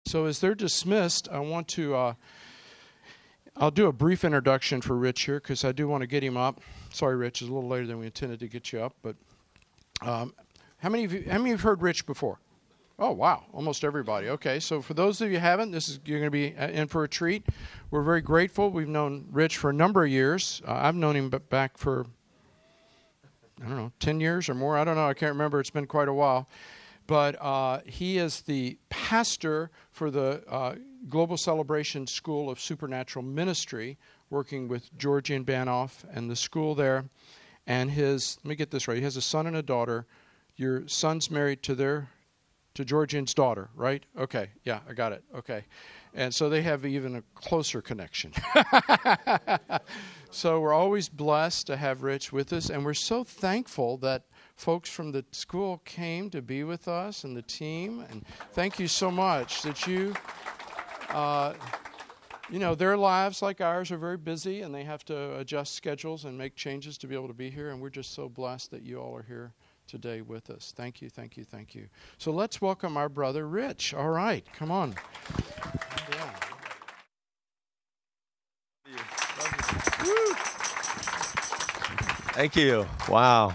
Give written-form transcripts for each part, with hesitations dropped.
So as they're dismissed, I want to, I'll do a brief introduction for Rich here because I do want to get him up. Sorry, Rich, it's a little later than we intended to get you up. But how many of you have heard Rich before? Oh, wow, almost everybody. Okay, so for those of you who haven't, you're going to be in for a treat. We're very grateful. We've known Rich for a number of years. I've known him back for, 10 years or more. I don't know. I can't remember. It's been quite a while. But he is the pastor for the Global Celebration School of Supernatural Ministry, working with Georgian Banoff and the school there. And let me get this right, he has a son and a daughter. Your son's married to Georgian's daughter, right? Okay, yeah, I got it. Okay. And so they have even a closer connection. So we're always blessed to have Rich with us, and we're so thankful that folks from the school came to be with us and the team. And thank you so much that their lives, like ours, are very busy, and they have to adjust schedules and make changes to be able to be here. And we're just so blessed that you all are here today with us. Thank you, thank you, thank you. So let's welcome our brother Rich. All right, come on. Yeah. Thank you. Wow.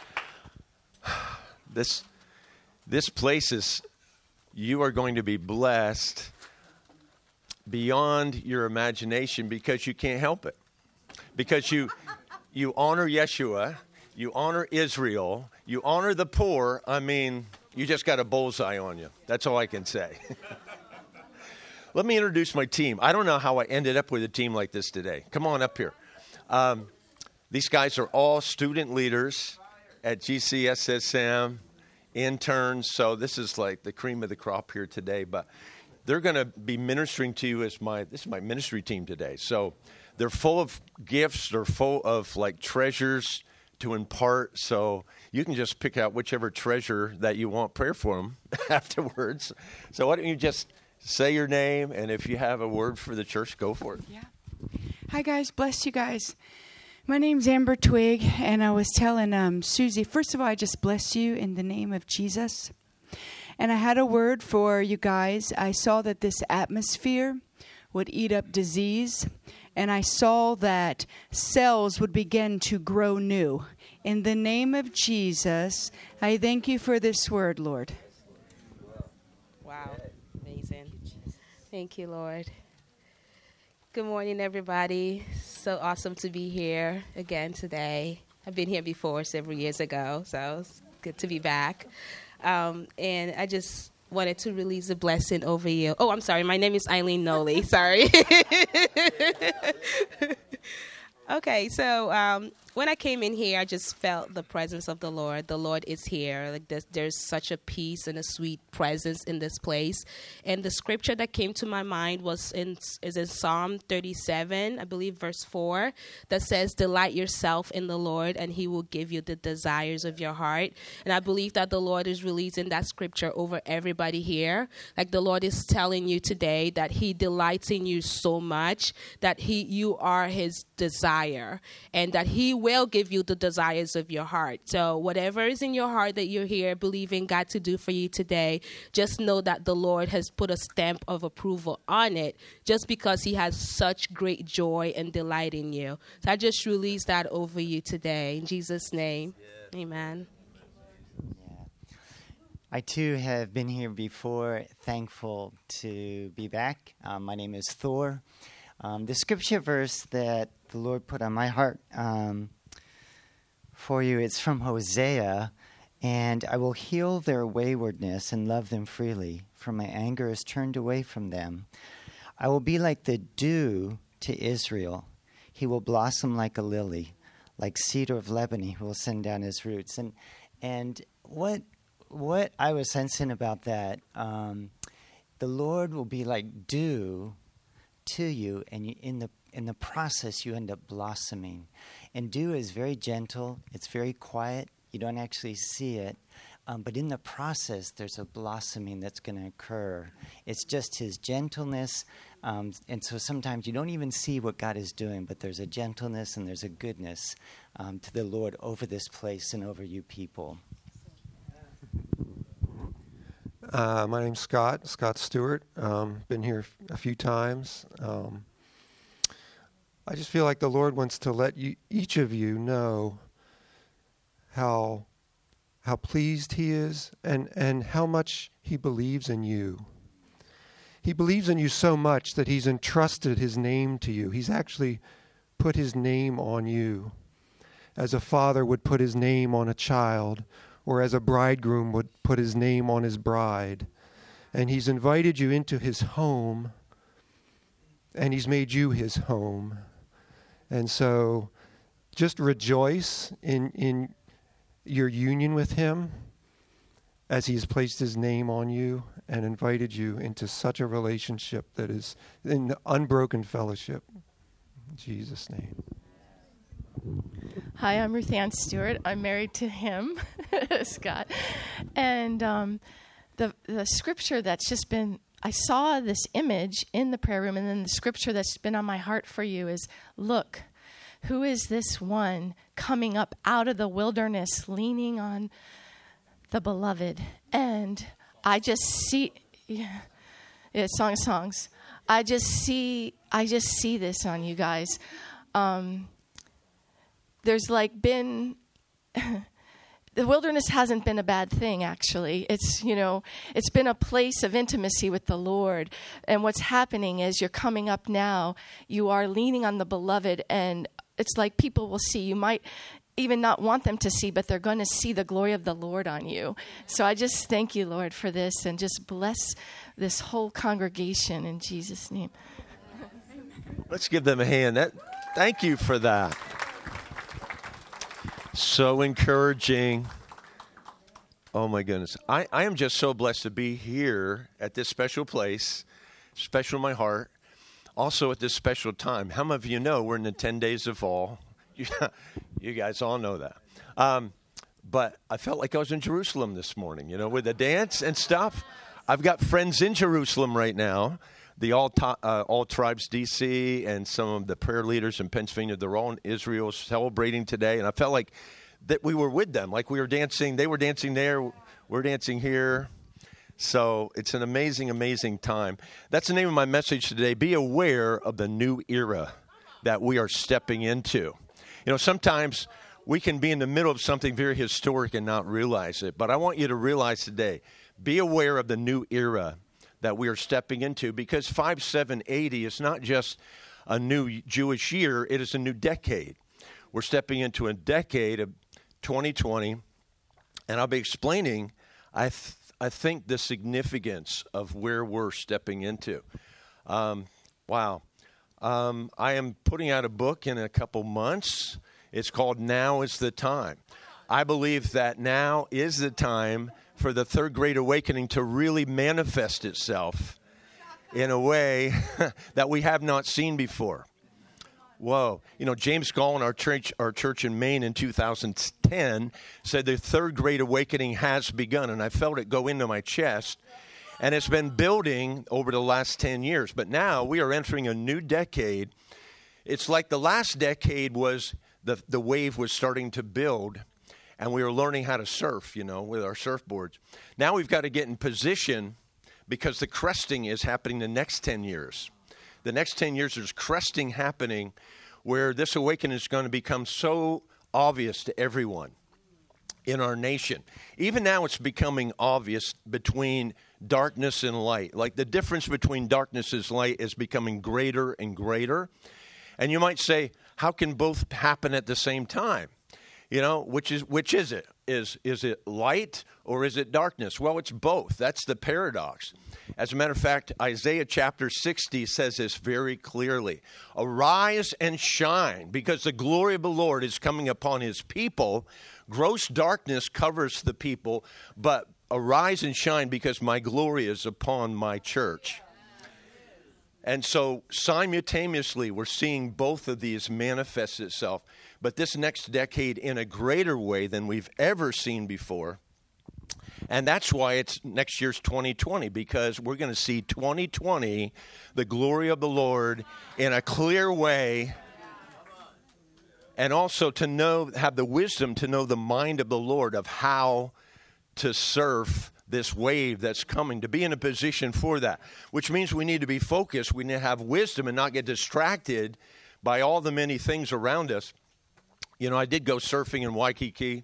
This place you are going to be blessed beyond your imagination because you can't help it. Because you honor Yeshua, you honor Israel, you honor the poor. I mean, you just got a bullseye on you. That's all I can say. Let me introduce my team. I don't know how I ended up with a team like this today. Come on up here. These guys are all student leaders at GCSSM, interns. So this is like the cream of the crop here today. But they're going to be ministering to you this is my ministry team today. So they're full of gifts. They're full of like treasures to impart. So you can just pick out whichever treasure that you want prayer for them afterwards. So why don't you just say your name, and if you have a word for the church, go for it. Yeah. Hi, guys. Bless you guys. My name's Amber Twig, and I was telling Susie, first of all, I just bless you in the name of Jesus. And I had a word for you guys. I saw that this atmosphere would eat up disease, and I saw that cells would begin to grow new. In the name of Jesus, I thank you for this word, Lord. Wow. Amazing. Thank you, Lord. Good morning, everybody. So awesome to be here again today. I've been here before several years ago, so it's good to be back. And I just wanted to release a blessing over you. Oh, I'm sorry. My name is Eileen Noley. Sorry. Okay, so when I came in here, I just felt the presence of the Lord. The Lord is here. Like there's such a peace and a sweet presence in this place. And the scripture that came to my mind is in Psalm 37, I believe, verse 4, that says, "Delight yourself in the Lord, and He will give you the desires of your heart." And I believe that the Lord is releasing that scripture over everybody here. Like the Lord is telling you today that He delights in you so much that you are His desire, and that He will give you the desires of your heart. So whatever is in your heart that you're here believing God to do for you today, just know that the Lord has put a stamp of approval on it just because He has such great joy and delight in you. So I just release that over you today in Jesus' name. Yeah. Amen. Yeah. I too have been here before, thankful to be back. My name is Thor. The scripture verse that the Lord put on my heart for you, it's from Hosea, and I will heal their waywardness and love them freely, for my anger is turned away from them. I will be like the dew to Israel. He will blossom like a lily, like cedar of Lebanon. He will send down his roots. And what I was sensing about that, the Lord will be like dew to you, and in the process you end up blossoming. And dew is very gentle. It's very quiet. You don't actually see it. But in the process, there's a blossoming that's going to occur. It's just His gentleness. And so sometimes you don't even see what God is doing, but there's a gentleness and there's a goodness to the Lord over this place and over you people. My name's Scott Stewart. Been here a few times. I just feel like the Lord wants to let each of you know how pleased He is and how much He believes in you. He believes in you so much that He's entrusted His name to you. He's actually put His name on you, as a father would put his name on a child, or as a bridegroom would put his name on his bride. And He's invited you into His home, and He's made you His home. And so just rejoice in your union with Him as He has placed His name on you and invited you into such a relationship that is in unbroken fellowship. In Jesus' name. Hi, I'm Ruth Ann Stewart. I'm married to him, Scott. And the scripture that's just been, I saw this image in the prayer room, and then the scripture that's been on my heart for you is, look, who is this one coming up out of the wilderness, leaning on the beloved? And I just see, Song of Songs. I just see this on you guys. There's like been, the wilderness hasn't been a bad thing, actually. It's been a place of intimacy with the Lord. And what's happening is you're coming up now, you are leaning on the beloved, and it's like people will see. You might even not want them to see, but they're going to see the glory of the Lord on you. So I just thank you, Lord, for this, and just bless this whole congregation in Jesus' name. Let's give them a hand. Thank you for that. So encouraging. Oh, my goodness. I am just so blessed to be here at this special place, special in my heart, also at this special time. How many of you know we're in the 10 days of fall? You guys all know that. But I felt like I was in Jerusalem this morning, with the dance and stuff. I've got friends in Jerusalem right now, the All Tribes DC and some of the prayer leaders in Pennsylvania. They're all in Israel celebrating today. And I felt like that we were with them, like we were dancing. They were dancing there. We're dancing here. So it's an amazing, amazing time. That's the name of my message today. Be aware of the new era that we are stepping into. Sometimes we can be in the middle of something very historic and not realize it. But I want you to realize today, be aware of the new era that we are stepping into, because 5780 is not just a new Jewish year, it is a new decade. We're stepping into a decade of 2020, and I'll be explaining, I think, the significance of where we're stepping into. Wow. I am putting out a book in a couple months. It's called Now is the Time. I believe that now is the time for the third great awakening to really manifest itself in a way that we have not seen before. Whoa. James Gall in our church in Maine in 2010 said the third great awakening has begun, and I felt it go into my chest. And it's been building over the last 10 years. But now we are entering a new decade. It's like the last decade was the wave was starting to build, and we were learning how to surf, with our surfboards. Now we've got to get in position, because the cresting is happening the next 10 years. The next 10 years, there's cresting happening where this awakening is going to become so obvious to everyone in our nation. Even now it's becoming obvious between darkness and light. Like the difference between darkness and light is becoming greater and greater. And you might say, how can both happen at the same time? Which is it? Is it light or is it darkness? Well, it's both. That's the paradox. As a matter of fact, Isaiah chapter 60 says this very clearly. Arise and shine, because the glory of the Lord is coming upon His people. Gross darkness covers the people, but arise and shine, because my glory is upon my church. And so simultaneously, we're seeing both of these manifest itself. But this next decade in a greater way than we've ever seen before. And that's why it's next year's 2020, because we're going to see 2020, the glory of the Lord, in a clear way. And also to have the wisdom to know the mind of the Lord of how to surf this wave that's coming, to be in a position for that, which means we need to be focused. We need to have wisdom and not get distracted by all the many things around us. You know, I did go surfing in Waikiki,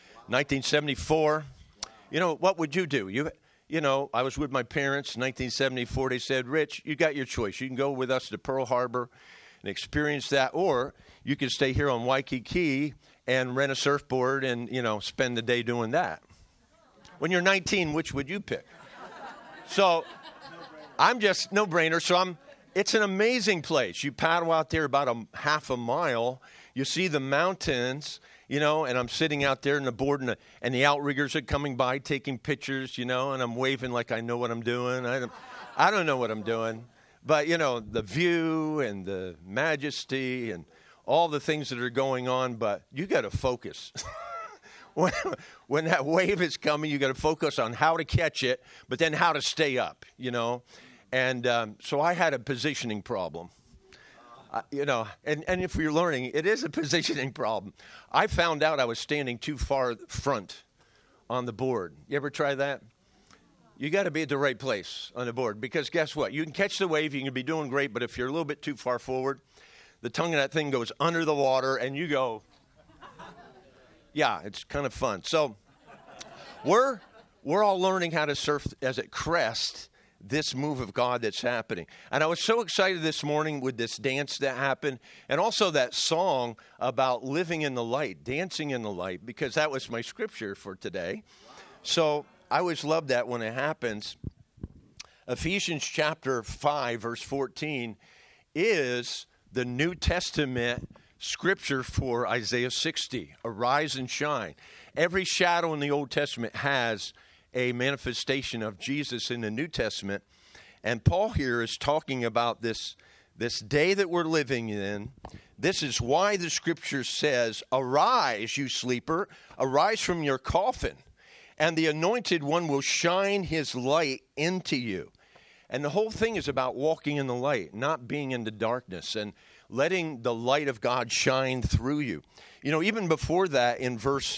1974. You know, what would you do? You know, I was with my parents in 1974. They said, Rich, you got your choice. You can go with us to Pearl Harbor and experience that, or you can stay here on Waikiki and rent a surfboard and, you know, spend the day doing that. When you're 19, which would you pick? So I'm just no-brainer. So it's an amazing place. You paddle out there about a half a mile. You see the mountains, you know, and I'm sitting out there in the board, and the outriggers are coming by taking pictures, you know, and I'm waving like I know what I'm doing. I don't know what I'm doing. But, you know, the view and the majesty and all the things that are going on, but you got to focus. When that wave is coming, you got to focus on how to catch it, but then how to stay up, you know. And so I had a positioning problem. You know, and if you're learning, it is a positioning problem. I found out I was standing too far front on the board. You ever try that? You got to be at the right place on the board, because guess what? You can catch the wave, you can be doing great, but if you're a little bit too far forward, the tongue of that thing goes under the water, and you go, yeah, it's kind of fun. So we're all learning how to surf as it crests this move of God that's happening. And I was so excited this morning with this dance that happened, and also that song about living in the light, dancing in the light, because that was my scripture for today. So I always love that when it happens. Ephesians chapter 5, verse 14 is the New Testament scripture for Isaiah 60, arise and shine. Every shadow in the Old Testament has a manifestation of Jesus in the New Testament. And Paul here is talking about this day that we're living in. This is why the scripture says, arise, you sleeper, arise from your coffin, and the anointed one will shine his light into you. And the whole thing is about walking in the light, not being in the darkness, and letting the light of God shine through you. You know, even before that, in verse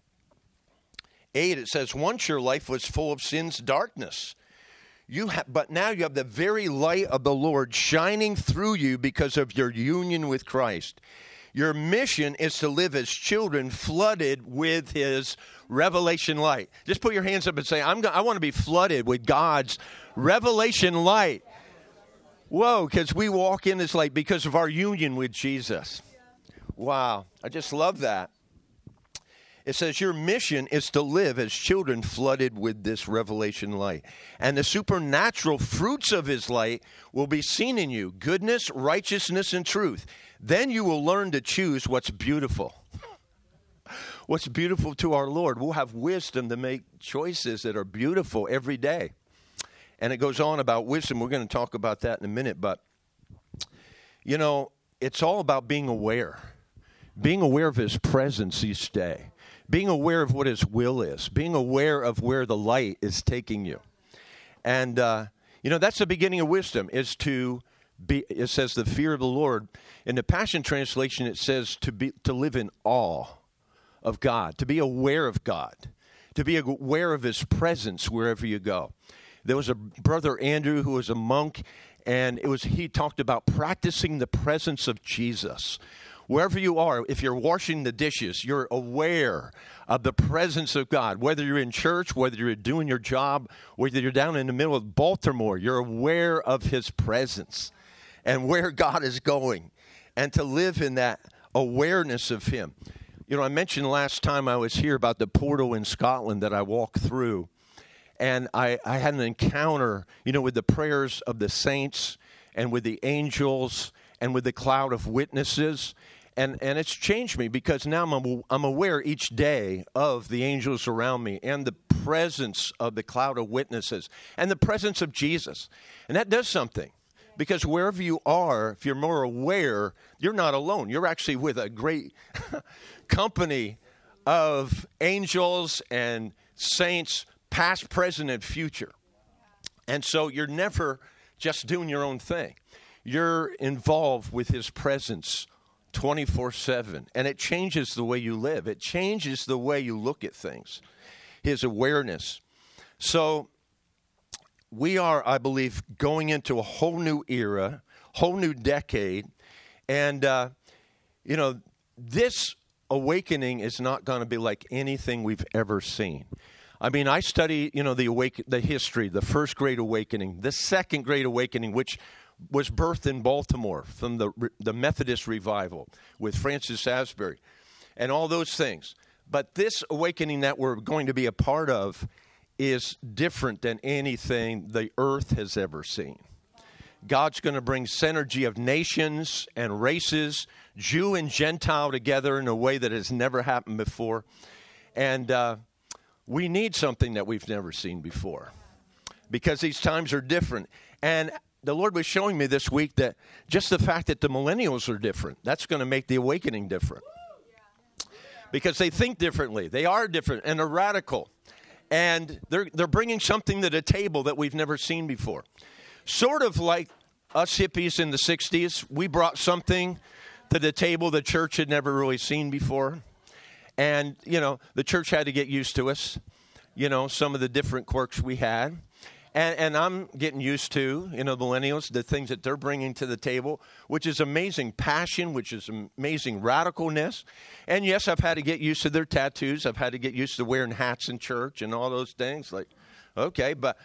8, it says, once your life was full of sin's darkness, but now you have the very light of the Lord shining through you because of your union with Christ. Your mission is to live as children flooded with his revelation light. Just put your hands up and say, I want to be flooded with God's revelation light. Whoa, because we walk in this light because of our union with Jesus. Wow, I just love that. It says your mission is to live as children flooded with this revelation light. And the supernatural fruits of his light will be seen in you, goodness, righteousness, and truth. Then you will learn to choose what's beautiful. What's beautiful to our Lord. We'll have wisdom to make choices that are beautiful every day. And it goes on about wisdom. We're going to talk about that in a minute. But, you know, it's all about being aware. Being aware of his presence each day. Being aware of what his will is. Being aware of where the light is taking you. And, you know, that's the beginning of wisdom, is to be, it says the fear of the Lord. In the Passion Translation, it says to live in awe of God, to be aware of God, to be aware of his presence wherever you go. There was a brother, Andrew, who was a monk, and he talked about practicing the presence of Jesus. Wherever you are, if you're washing the dishes, you're aware of the presence of God. Whether you're in church, whether you're doing your job, whether you're down in the middle of Baltimore, you're aware of his presence and where God is going, and to live in that awareness of him. You know, I mentioned last time I was here about the portal in Scotland that I walked through, and I had an encounter, you know, with the prayers of the saints and with the angels and with the cloud of witnesses. And it's changed me, because now I'm aware each day of the angels around me and the presence of the cloud of witnesses and the presence of Jesus. And that does something, because wherever you are, if you're more aware, you're not alone. You're actually with a great company of angels and saints, past, present, and future. And so you're never just doing your own thing. You're involved with his presence 24/7, and it changes the way you live. It changes the way you look at things, his awareness. So we are, I believe, going into a whole new era, whole new decade. And, this awakening is not going to be like anything we've ever seen. I mean, I study, the history, the First Great Awakening, the Second Great Awakening, which was birthed in Baltimore from the Methodist revival with Francis Asbury and all those things. But this awakening that we're going to be a part of is different than anything the earth has ever seen. God's going to bring synergy of nations and races, Jew and Gentile together in a way that has never happened before. And we need something that we've never seen before because these times are different. And the Lord was showing me this week that just the fact that the millennials are different, that's going to make the awakening different. Because they think differently. They are different and they're radical. And they're bringing something to the table that we've never seen before. Sort of like us hippies in the 60s, we brought something to the table the church had never really seen before. And, the church had to get used to us, some of the different quirks we had. And I'm getting used to, millennials, the things that they're bringing to the table, which is amazing passion, which is amazing radicalness. And yes, I've had to get used to their tattoos. I've had to get used to wearing hats in church and all those things. Like, okay, but,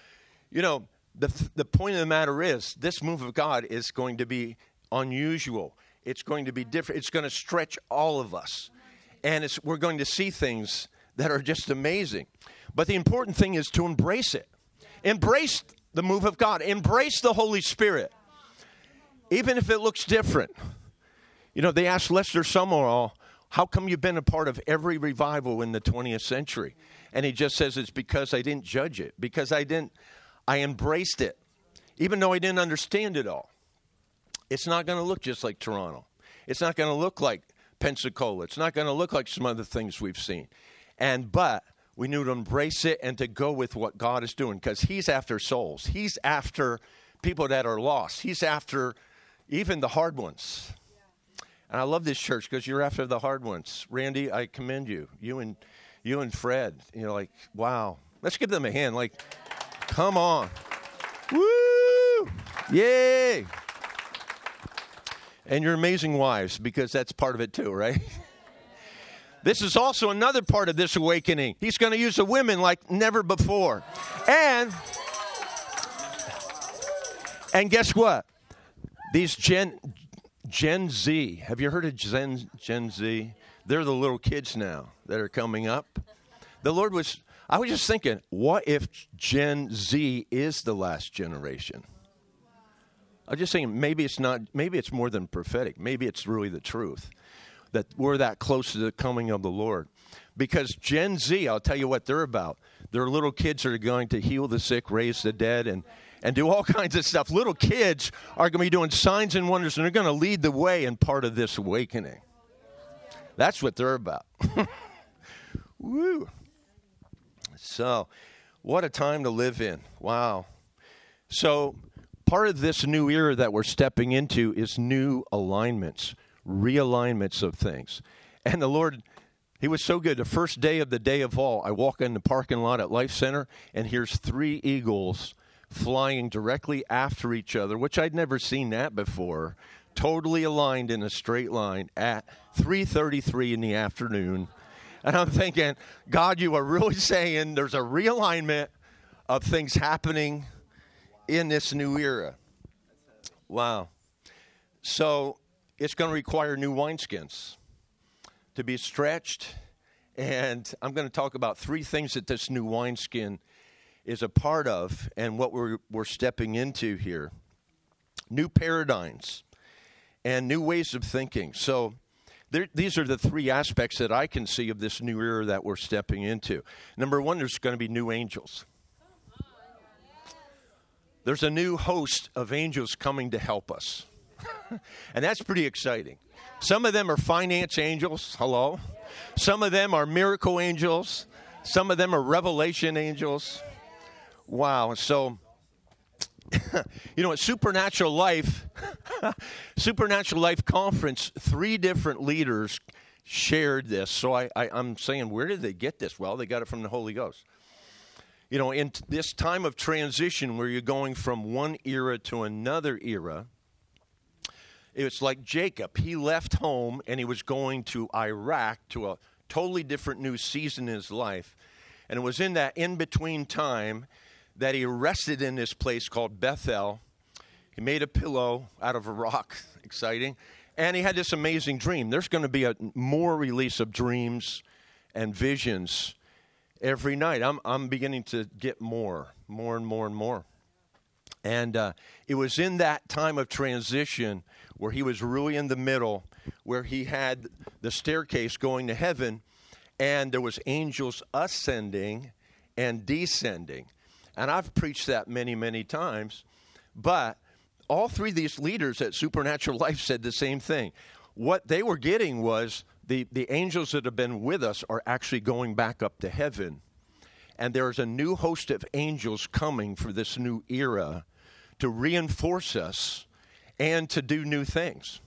the point of the matter is this move of God is going to be unusual. It's going to be different. It's going to stretch all of us. And we're going to see things that are just amazing. But the important thing is to embrace it. Embrace the move of God. Embrace the Holy Spirit. Even if it looks different. They asked Lester Summerall, how come you've been a part of every revival in the 20th century? And he just says it's because I didn't judge it. Because I embraced it. Even though I didn't understand it all. It's not going to look just like Toronto. It's not going to look like Pensacola. It's not going to look like some other things we've seen. But we need to embrace it and to go with what God is doing because he's after souls. He's after people that are lost. He's after even the hard ones. And I love this church because you're after the hard ones. Randy, I commend you. You and Fred. Wow. Let's give them a hand. Come on. Woo! Yay! And your amazing wives, because that's part of it too, right? This is also another part of this awakening. He's going to use the women like never before. And guess what? These Gen Z, have you heard of Gen Z? They're the little kids now that are coming up. I was just thinking, what if Gen Z is the last generation? I'm just saying, maybe it's more than prophetic. Maybe it's really the truth that we're that close to the coming of the Lord. Because Gen Z, I'll tell you what they're about. They're little kids that are going to heal the sick, raise the dead, and do all kinds of stuff. Little kids are going to be doing signs and wonders, and they're going to lead the way in part of this awakening. That's what they're about. Woo. So, what a time to live in. Wow. So, part of this new era that we're stepping into is new alignments, realignments of things. And the Lord, he was so good. The first day of the day of all, I walk in the parking lot at Life Center, and here's 3 eagles flying directly after each other, which I'd never seen that before, totally aligned in a straight line at 3:33 in the afternoon. And I'm thinking, God, you are really saying there's a realignment of things happening in this new era. Wow. So it's going to require new wineskins to be stretched. And I'm going to talk about 3 things that this new wineskin is a part of and what we're stepping into here. New paradigms and new ways of thinking. So these are the 3 aspects that I can see of this new era that we're stepping into. Number 1, there's going to be new angels. There's a new host of angels coming to help us. And that's pretty exciting. Some of them are finance angels. Hello. Some of them are miracle angels. Some of them are revelation angels. Wow. So, at Supernatural Life Conference, 3 different leaders shared this. So I'm saying, where did they get this? Well, they got it from the Holy Ghost. in this time of transition where you're going from one era to another era, it's like Jacob. He left home and he was going to Iraq, to a totally different new season in his life. And it was in that in-between time that he rested in this place called Bethel. He made a pillow out of a rock. Exciting. And he had this amazing dream. There's going to be more release of dreams and visions every night. I'm beginning to get more and more. And it was in that time of transition where he was really in the middle, where he had the staircase going to heaven, and there was angels ascending and descending. And I've preached that many, many times. But all three of these leaders at Supernatural Life said the same thing. What they were getting was the angels that have been with us are actually going back up to heaven. And there's a new host of angels coming for this new era to reinforce us and to do new things.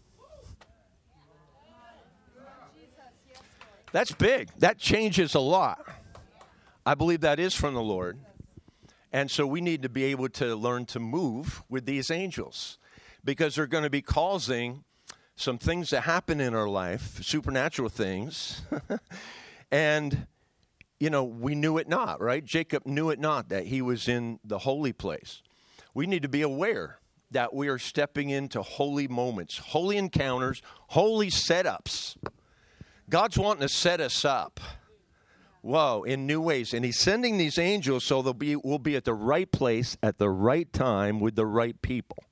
That's big. That changes a lot. I believe that is from the Lord. And so we need to be able to learn to move with these angels, because they're going to be causing some things to happen in our life, supernatural things. And, we knew it not, right? Jacob knew it not that he was in the holy place. We need to be aware that we are stepping into holy moments, holy encounters, holy setups. God's wanting to set us up. Whoa, in new ways. And he's sending these angels so we'll be at the right place at the right time with the right people.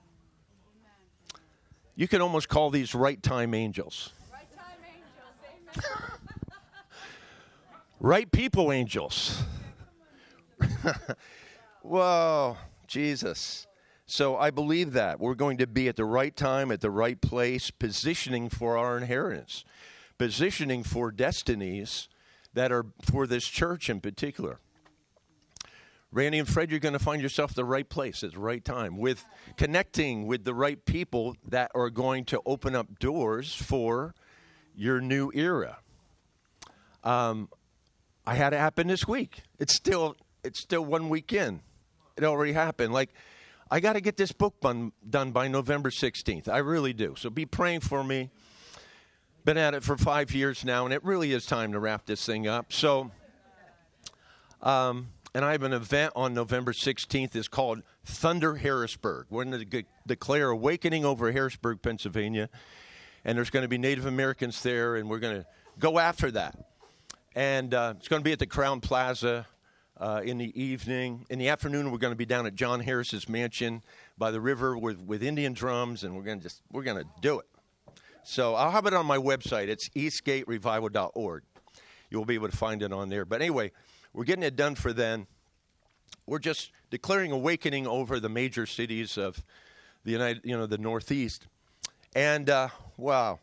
You can almost call these right time angels. Right time angels, amen. Right people angels. Whoa, Jesus. So I believe that we're going to be at the right time, at the right place, positioning for our inheritance, positioning for destinies that are for this church in particular. Randy and Fred, you're going to find yourself at the right place at the right time, with connecting with the right people that are going to open up doors for your new era. I had it happen this week. It's still 1 week in. It already happened. I got to get this book done by November 16th. I really do. So be praying for me. Been at it for 5 years now, and it really is time to wrap this thing up. So, and I have an event on November 16th. It's called Thunder Harrisburg. We're going to declare awakening over Harrisburg, Pennsylvania. And there's going to be Native Americans there, and we're going to go after that. And it's going to be at the Crown Plaza in the evening. In the afternoon, we're going to be down at John Harris's mansion by the river with Indian drums, and we're going to do it. So I'll have it on my website. It's eastgaterevival.org. You'll be able to find it on there. But anyway, we're getting it done for then. We're just declaring awakening over the major cities of the the Northeast. And wow.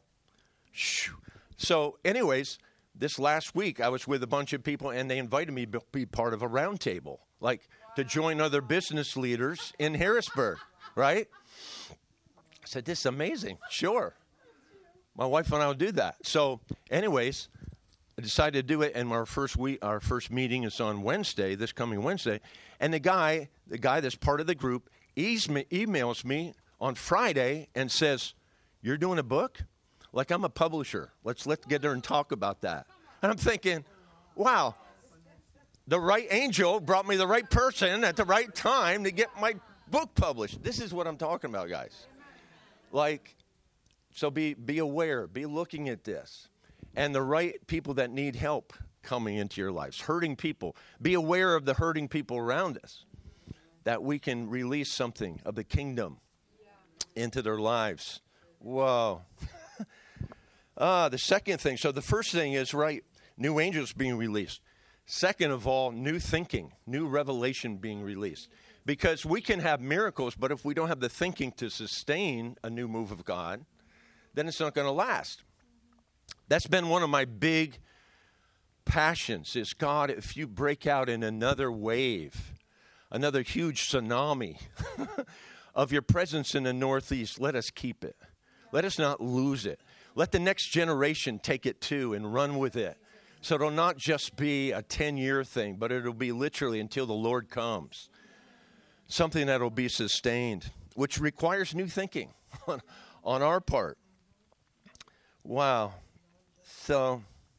So anyways, this last week I was with a bunch of people, and they invited me to be part of a roundtable, to join other business leaders in Harrisburg, right? I said, this is amazing. Sure. My wife and I will do that. So anyways, I decided to do it, and our first meeting is on Wednesday, this coming Wednesday. And the guy that's part of the group emails me on Friday and says, "You're doing a book? I'm a publisher. Let's get there and talk about that." And I'm thinking, wow, the right angel brought me the right person at the right time to get my book published. This is what I'm talking about, guys. So be aware, be looking at this. And the right people that need help coming into your lives, hurting people. Be aware of the hurting people around us, that we can release something of the kingdom into their lives. Whoa. The second thing, so the first thing is, new angels being released. Second of all, new thinking, new revelation being released. Because we can have miracles, but if we don't have the thinking to sustain a new move of God, then it's not going to last. That's been one of my big passions is, God, if you break out in another wave, another huge tsunami of your presence in the Northeast, let us keep it. Let us not lose it. Let the next generation take it too and run with it, So it'll not just be a 10-year thing, but it'll be literally until the Lord comes. Something that'll be sustained, which requires new thinking on our part. Wow. So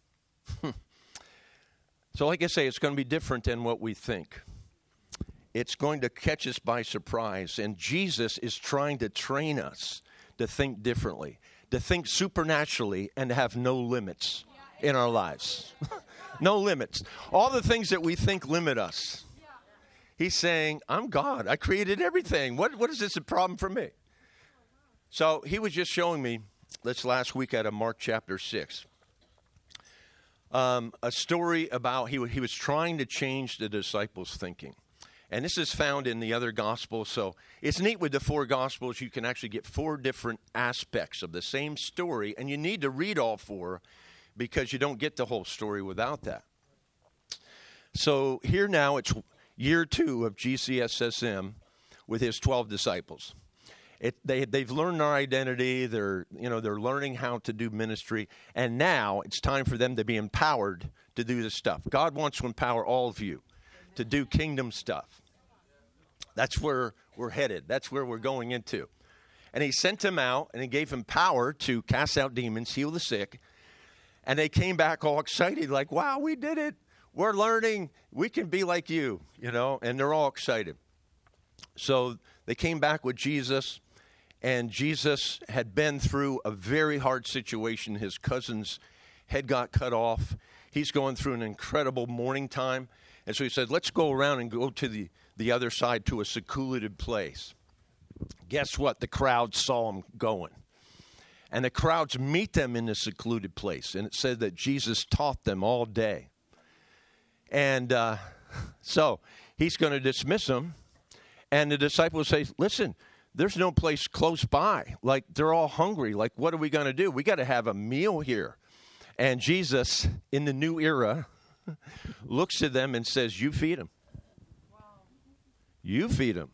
like I say, it's going to be different than what we think. It's going to catch us by surprise. And Jesus is trying to train us to think differently, to think supernaturally, and to have no limits in our lives. No limits. All the things that we think limit us. He's saying, I'm God. I created everything. What is this a problem for me? So he was just showing me this last week out of Mark chapter 6. A story about he was trying to change the disciples' thinking. And this is found in the other Gospels. So it's neat with the 4 Gospels. You can actually get 4 different aspects of the same story. And you need to read all 4 because you don't get the whole story without that. So here now it's year 2 of GCSSM with his 12 disciples. They've learned their identity. They're learning how to do ministry. And now it's time for them to be empowered to do this stuff. God wants to empower all of you to do kingdom stuff. That's where we're headed. That's where we're going into. And he sent them out, and he gave them power to cast out demons, heal the sick. And they came back all excited, like, wow, we did it. We're learning. We can be like you, and they're all excited. So they came back with Jesus, and Jesus had been through a very hard situation. His cousin's head got cut off. He's going through an incredible mourning time. And so he said, let's go around and go to the other side to a secluded place. Guess what? The crowd saw him going. And the crowds meet them in the secluded place. And it said that Jesus taught them all day. And so he's going to dismiss them. And the disciples say, listen, there's no place close by. Like, they're all hungry. Like, what are we going to do? We got to have a meal here. And Jesus, in the new era, looks at them and says, you feed them. Wow. You feed them.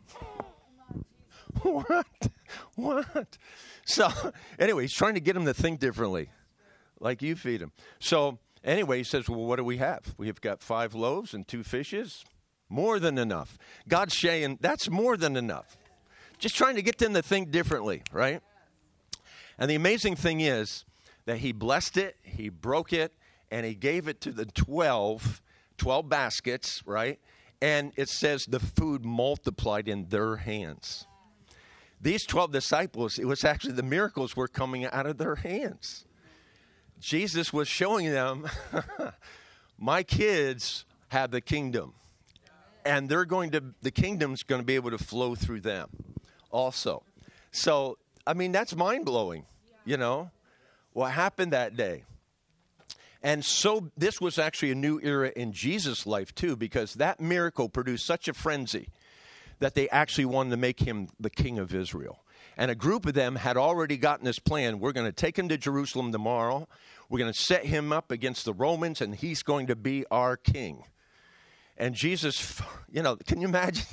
What? So, anyway, he's trying to get them to think differently. Like, you feed them. So, anyway, he says, well, what do we have? We've got 5 loaves and 2 fishes. More than enough. God's saying, that's more than enough. Just trying to get them to think differently, right? And the amazing thing is that he blessed it, he broke it, and he gave it to the 12 baskets, right? And it says the food multiplied in their hands. These 12 disciples, it was actually the miracles were coming out of their hands. Jesus was showing them, my kids have the kingdom. And the kingdom's going to be able to flow through them also. So, I mean, that's mind-blowing, what happened that day. And so this was actually a new era in Jesus' life, too, because that miracle produced such a frenzy that they actually wanted to make him the king of Israel. And a group of them had already gotten this plan. We're going to take him to Jerusalem tomorrow. We're going to set him up against the Romans, and he's going to be our king. And Jesus, can you imagine?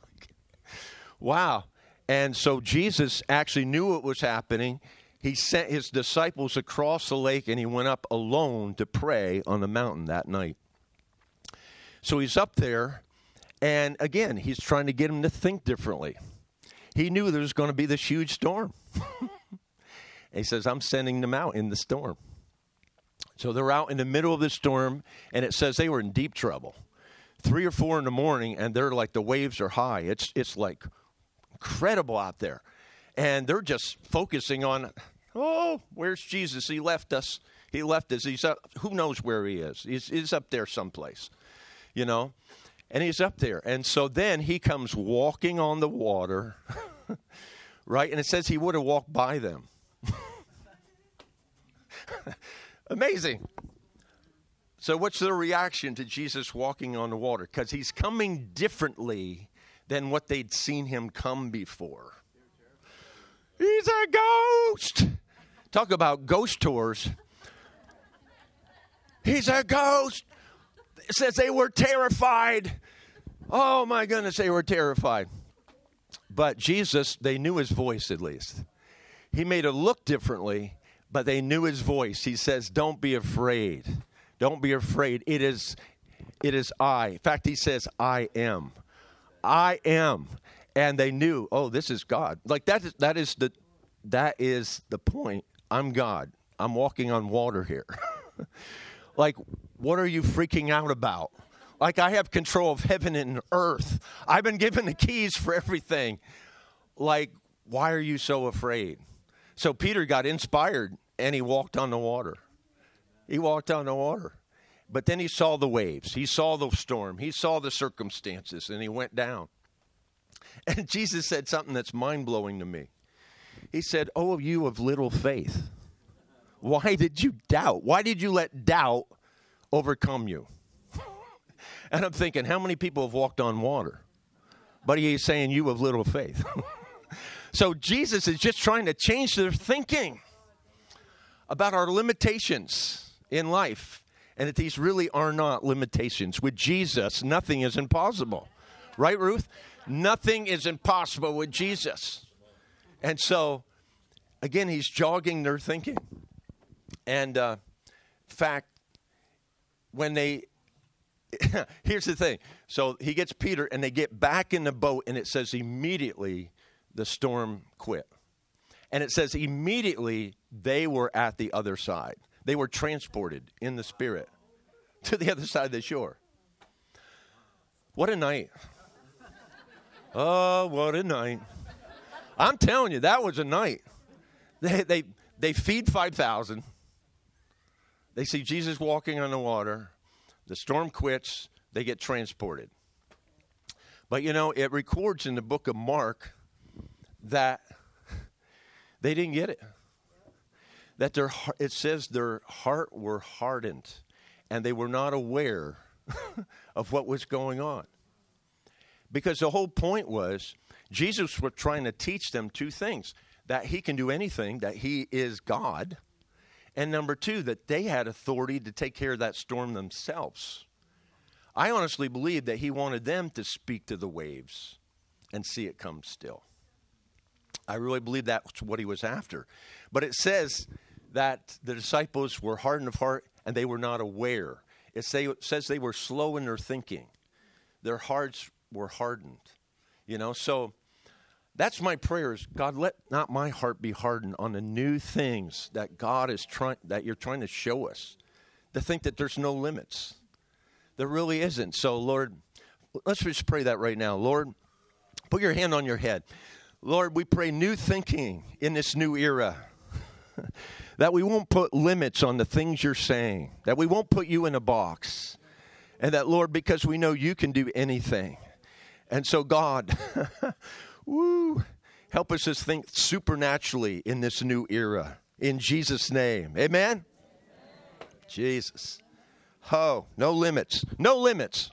Wow. And so Jesus actually knew what was happening. He sent his disciples across the lake, and he went up alone to pray on the mountain that night. So he's up there, and again, he's trying to get them to think differently. He knew there was going to be this huge storm. He says, I'm sending them out in the storm. So they're out in the middle of the storm, and it says they were in deep trouble. 3 or 4 in the morning, and they're like, the waves are high. It's like incredible out there. And they're just focusing on, where's Jesus? He left us. He's up. Who knows where he is? He's up there someplace, And he's up there. And so then he comes walking on the water, right? And it says he would have walked by them. Amazing. So what's their reaction to Jesus walking on the water? Because he's coming differently than what they'd seen him come before. He's a ghost. Talk about ghost tours. He's a ghost. It says they were terrified. Oh, my goodness, they were terrified. But Jesus, they knew his voice at least. He made it look differently, but they knew his voice. He says, don't be afraid. Don't be afraid. It is I. In fact, he says, I am. I am. And they knew, oh, this is God. Like that is the point. I'm God. I'm walking on water here. Like, what are you freaking out about? Like, I have control of heaven and earth. I've been given the keys for everything. Like, why are you so afraid? So Peter got inspired, and he walked on the water. He walked on the water. But then he saw the waves. He saw the storm. He saw the circumstances, and he went down. And Jesus said something that's mind-blowing to me. He said, oh, you of little faith. Why did you doubt? Why did you let doubt overcome you? And I'm thinking, how many people have walked on water? But he's saying, you of little faith. So Jesus is just trying to change their thinking about our limitations in life. And that these really are not limitations. With Jesus, nothing is impossible. Right, Ruth? Nothing is impossible with Jesus. And so, again, he's jogging their thinking. And, in fact, when they, here's the thing. So he gets Peter, and they get back in the boat, and it says immediately the storm quit. And it says immediately they were at the other side. They were transported in the Spirit to the other side of the shore. What a night. Oh, what a night. I'm telling you, that was a night. They feed 5,000. They see Jesus walking on the water. The storm quits. They get transported. But, you know, it records in the book of Mark that they didn't get it. That it says their heart were hardened, and they were not aware of what was going on. Because the whole point was, Jesus was trying to teach them two things. That he can do anything, that he is God. And number two, that they had authority to take care of that storm themselves. I honestly believe that he wanted them to speak to the waves and see it come still. I really believe that's what he was after. But it says that the disciples were hardened of heart and they were not aware. It says they were slow in their thinking. Their hearts were hardened. You know, so that's my prayer is, God, let not my heart be hardened on the new things that God is that you're trying to show us. To think that there's no limits. There really isn't. So, Lord, let's just pray that right now. Lord, put your hand on your head. Lord, we pray new thinking in this new era. That we won't put limits on the things you're saying. That we won't put you in a box. And that, Lord, because we know you can do anything. And so, God, help us to think supernaturally in this new era. In Jesus' name. Amen? Jesus. Oh, no limits. No limits.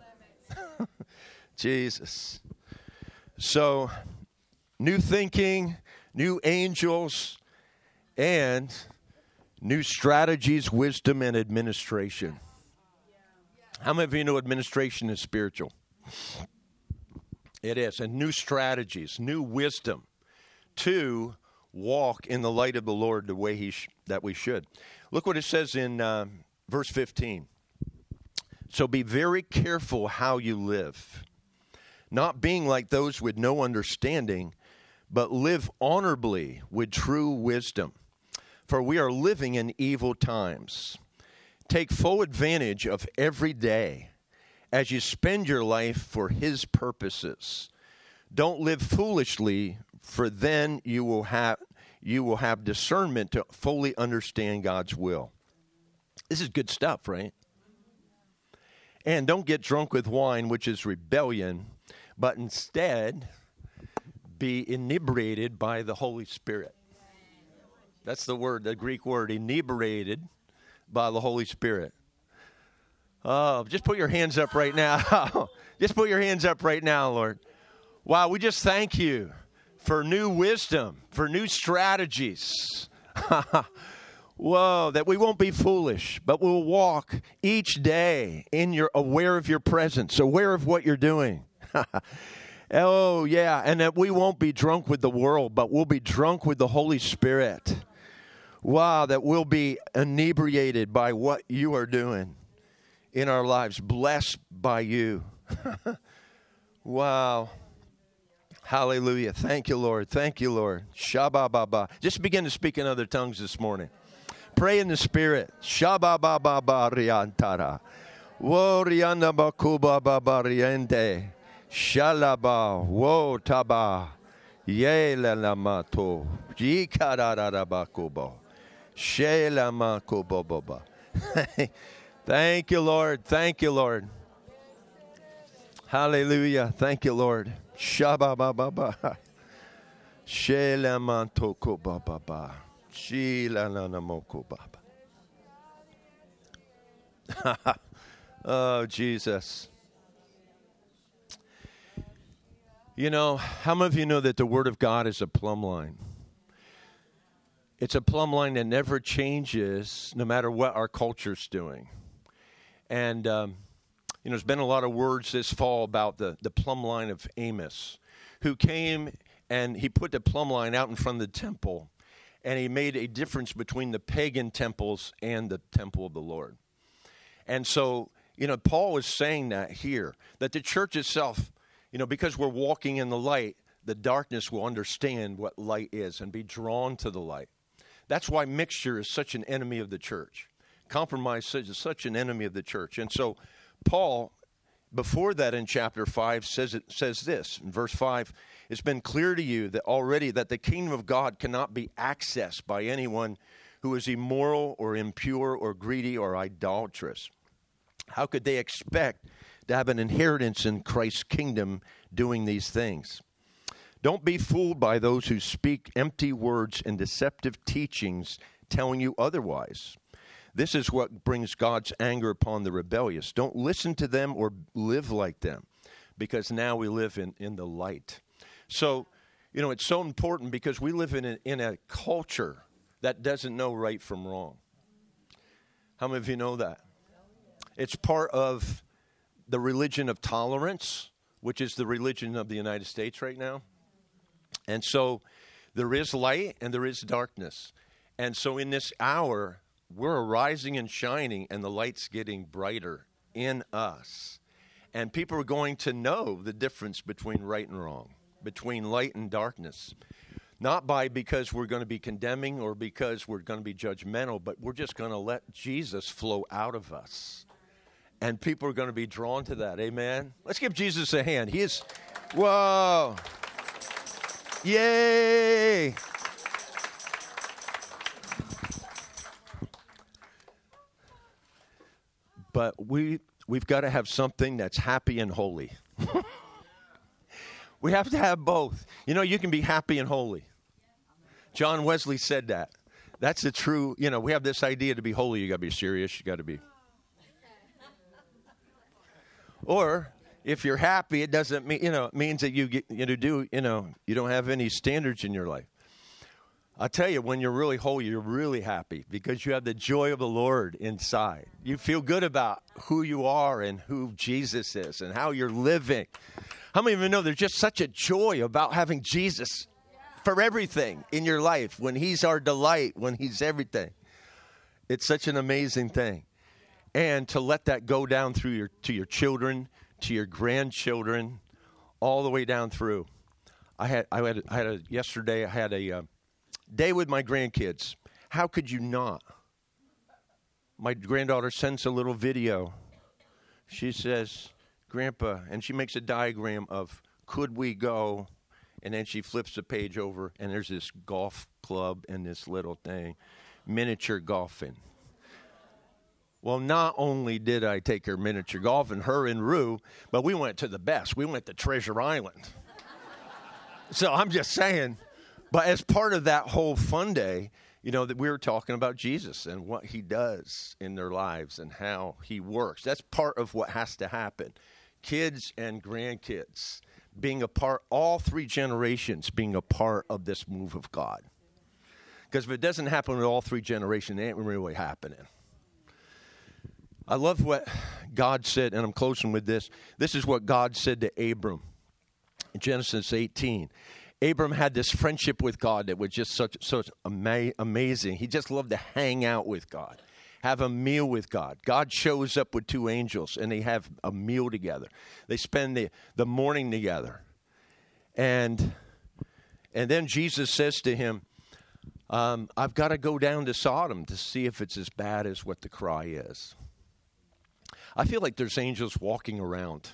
Jesus. So, new thinking, new angels, and new strategies, wisdom, and administration. How many of you know administration is spiritual? It is. And new strategies, new wisdom to walk in the light of the Lord the way that we should. Look what it says in verse 15. So be very careful how you live, not being like those with no understanding, but live honorably with true wisdom. For we are living in evil times. Take full advantage of every day as you spend your life for his purposes. Don't live foolishly, for then you will have discernment to fully understand God's will. This is good stuff, right? And don't get drunk with wine, which is rebellion, but instead be inebriated by the Holy Spirit. That's the word, the Greek word, inebriated by the Holy Spirit. Oh, just put your hands up right now. Just put your hands up right now, Lord. Wow, we just thank you for new wisdom, for new strategies. Whoa, that we won't be foolish, but we'll walk each day aware of your presence, aware of what you're doing. Oh, yeah, and that we won't be drunk with the world, but we'll be drunk with the Holy Spirit. Wow, that we'll be inebriated by what you are doing in our lives, blessed by you. Wow. Hallelujah. Thank you, Lord. Thank you, Lord. Shabba-ba-ba. Just begin to speak in other tongues this morning. Pray in the Spirit. Shabba-ba-ba-ba riantara. Wo rianda bakuba baba riente. Shalaba. Wo taba. Ye la lamato. Jikararabakubo. She lamakuboboba. Thank you, Lord. Thank you, Lord. Hallelujah. Thank you, Lord. Shabba ba ba ba. She la mantoko ba ba ba. She la na na moko ba ba. Oh, Jesus. You know, how many of you know that the Word of God is a plumb line? It's a plumb line that never changes no matter what our culture's doing. And, there's been a lot of words this fall about the plumb line of Amos, who came and he put the plumb line out in front of the temple, and he made a difference between the pagan temples and the temple of the Lord. And so, Paul is saying that here, that the church itself, because we're walking in the light, the darkness will understand what light is and be drawn to the light. That's why mixture is such an enemy of the church. Compromise is such an enemy of the church. And so Paul, before that in chapter 5, says this. In verse 5, it's been clear to you that already that the kingdom of God cannot be accessed by anyone who is immoral or impure or greedy or idolatrous. How could they expect to have an inheritance in Christ's kingdom doing these things? Don't be fooled by those who speak empty words and deceptive teachings telling you otherwise. This is what brings God's anger upon the rebellious. Don't listen to them or live like them, because now we live in the light. So, it's so important because we live in a culture that doesn't know right from wrong. How many of you know that? It's part of the religion of tolerance, which is the religion of the United States right now. And so there is light and there is darkness. And so in this hour, we're arising and shining, and the light's getting brighter in us. And people are going to know the difference between right and wrong, between light and darkness. Not because we're going to be condemning or because we're going to be judgmental, but we're just going to let Jesus flow out of us. And people are going to be drawn to that. Amen? Let's give Jesus a hand. He is, whoa. Yay. But we've got to have something that's happy and holy. We have to have both. You can be happy and holy. John Wesley said that. That's the true, we have this idea to be holy. You got to be serious. You got to be. Or if you're happy, it doesn't mean, it means that you don't have any standards in your life. I'll tell you, when you're really holy, you're really happy because you have the joy of the Lord inside. You feel good about who you are and who Jesus is and how you're living. How many of you know there's just such a joy about having Jesus for everything in your life, when he's our delight, when he's everything? It's such an amazing thing. And to let that go down through to your children, to your grandchildren, all the way down through. Yesterday I had a day with my grandkids. How could you not? My granddaughter sends a little video. She says, Grandpa, and she makes a diagram of could we go, and then she flips the page over, and there's this golf club and this little thing, miniature golfing. Well, not only did I take her miniature golfing, her and Rue, but we went to the best. We went to Treasure Island. So I'm just saying, but as part of that whole fun day, that we were talking about Jesus and what he does in their lives and how he works. That's part of what has to happen. Kids and grandkids being a part, all three generations being a part of this move of God. Because if it doesn't happen with all three generations, it ain't really happening. I love what God said, and I'm closing with this. This is what God said to Abram in Genesis 18. Abram had this friendship with God that was just such amazing. He just loved to hang out with God, have a meal with God. God shows up with 2 angels, and they have a meal together. They spend the morning together. And then Jesus says to him, I've got to go down to Sodom to see if it's as bad as what the cry is. I feel like there's angels walking around,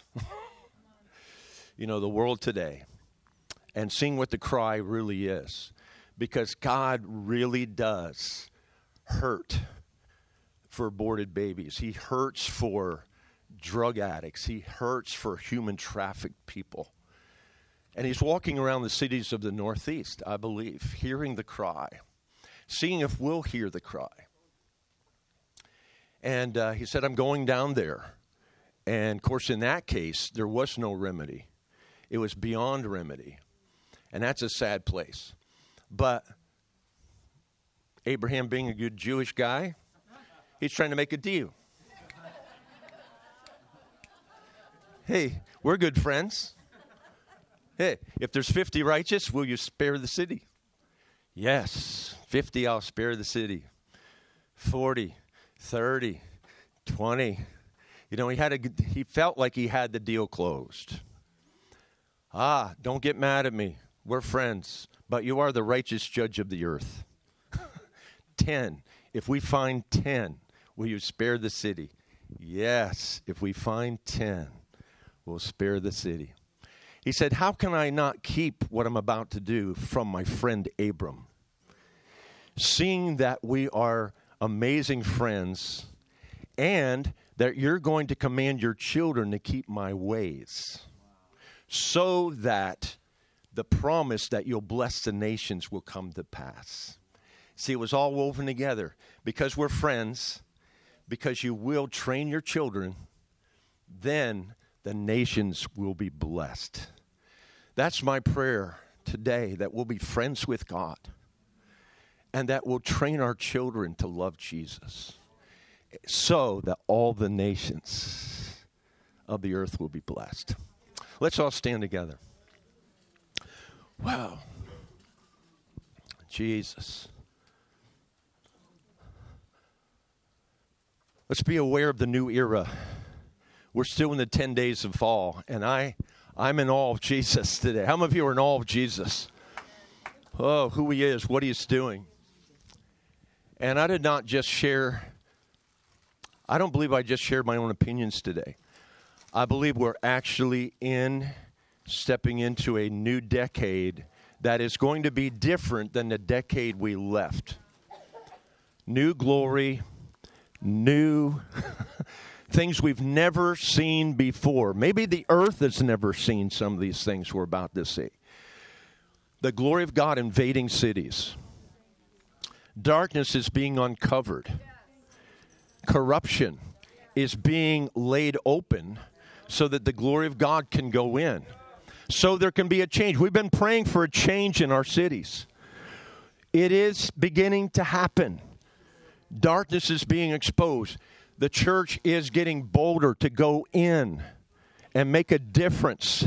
the world today, and seeing what the cry really is. Because God really does hurt for aborted babies. He hurts for drug addicts. He hurts for human trafficked people. And he's walking around the cities of the Northeast, I believe, hearing the cry, seeing if we'll hear the cry. And he said, I'm going down there. And, of course, in that case, there was no remedy. It was beyond remedy. And that's a sad place. But Abraham, being a good Jewish guy, he's trying to make a deal. Hey, we're good friends. Hey, if there's 50 righteous, will you spare the city? Yes, 50, I'll spare the city. 40, 30, 20. He felt like he had the deal closed. Don't get mad at me. We're friends, but you are the righteous judge of the earth. 10. If we find 10, will you spare the city? Yes, if we find 10, we'll spare the city. He said, how can I not keep what I'm about to do from my friend Abram? Seeing that we are amazing friends and that you're going to command your children to keep my ways so that the promise that you'll bless the nations will come to pass. See, it was all woven together because we're friends, because you will train your children, then the nations will be blessed. That's my prayer today, that we'll be friends with God and that we'll train our children to love Jesus so that all the nations of the earth will be blessed. Let's all stand together. Wow. Jesus. Let's be aware of the new era. We're still in the 10 days of fall, and I'm in awe of Jesus today. How many of you are in awe of Jesus? Oh, who he is, what he's doing. And I did not just share, I don't believe I just shared my own opinions today. I believe we're actually stepping into a new decade that is going to be different than the decade we left. New glory, new things we've never seen before. Maybe the earth has never seen some of these things we're about to see. The glory of God invading cities. Darkness is being uncovered. Corruption is being laid open so that the glory of God can go in. So there can be a change. We've been praying for a change in our cities. It is beginning to happen. Darkness is being exposed. The church is getting bolder to go in and make a difference.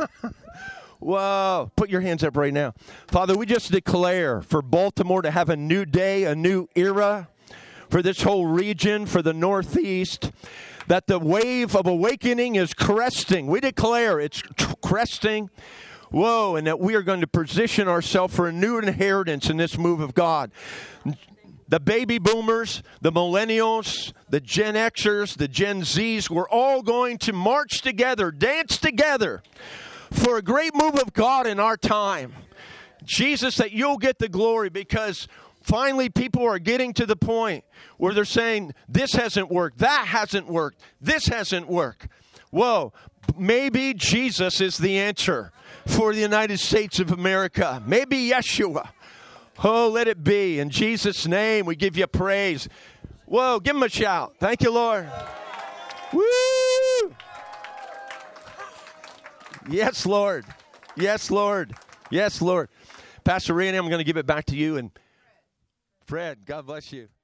Whoa. Put your hands up right now. Father, we just declare for Baltimore to have a new day, a new era, for this whole region, for the Northeast, that the wave of awakening is cresting. We declare it's cresting. Whoa, and that we are going to position ourselves for a new inheritance in this move of God. The baby boomers, the millennials, the Gen Xers, the Gen Zs, we're all going to march together, dance together for a great move of God in our time. Jesus, that you'll get the glory, because finally people are getting to the point where they're saying, this hasn't worked, that hasn't worked, this hasn't worked. Whoa, maybe Jesus is the answer for the United States of America. Maybe Yeshua. Oh, let it be. In Jesus' name, we give you praise. Whoa, give him a shout. Thank you, Lord. Woo! Yes, Lord. Yes, Lord. Yes, Lord. Pastor Randy, I'm going to give it back to you. And Fred, God bless you.